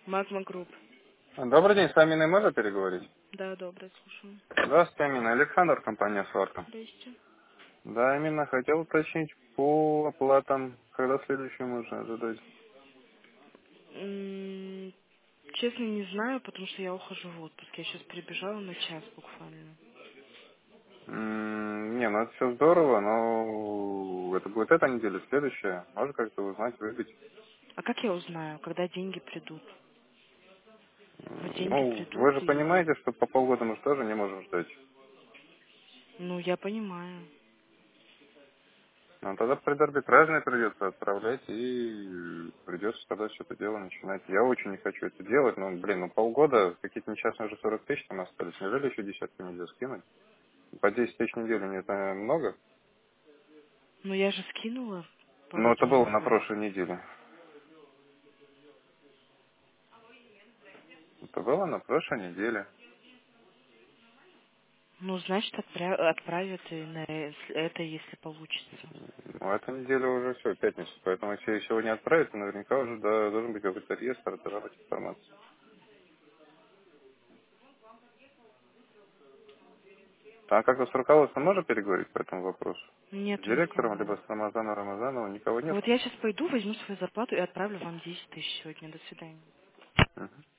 Магма Групп. Добрый день, с Аминой можно переговорить? Да, доброе, слушаю. Здравствуйте, Амина. Александр, компания «Сварка». Здрасте. Да, именно хотел уточнить по оплатам, когда следующую можно ожидать. Честно, не знаю, потому что я ухожу в отпуск. Я сейчас прибежала на час буквально. Не, ну это все здорово, но это будет эта неделя, следующая. Можно как-то узнать, выбить. А как я узнаю, когда деньги придут? Вот деньги Ну, придут вы же и... понимаете, что по полгода мы же тоже не можем ждать. Ну, я понимаю. Ну, тогда предарбитражное придется отправлять, и придется тогда все это дело начинать. Я очень не хочу это делать, но, блин, ну полгода, какие-то несчастные уже 40 тысяч там остались. Неужели еще десятку нельзя скинуть? По 10 тысяч в неделю не это много? Ну, я же скинула пару Ну, это дней было на назад. прошлой неделе. Это было на прошлой неделе. Ну, значит, отправят и на это, если получится. Ну, эта неделя уже все, пятница. Поэтому если сегодня отправить, то наверняка уже должен быть какой-то реестр, должна быть информация. А как-то с руководством можно переговорить по этому вопросу? С Нету директором, либо никого. с Рамазаном никого нет? Вот я сейчас пойду, возьму свою зарплату и отправлю вам 10 тысяч сегодня. До свидания. Мгм.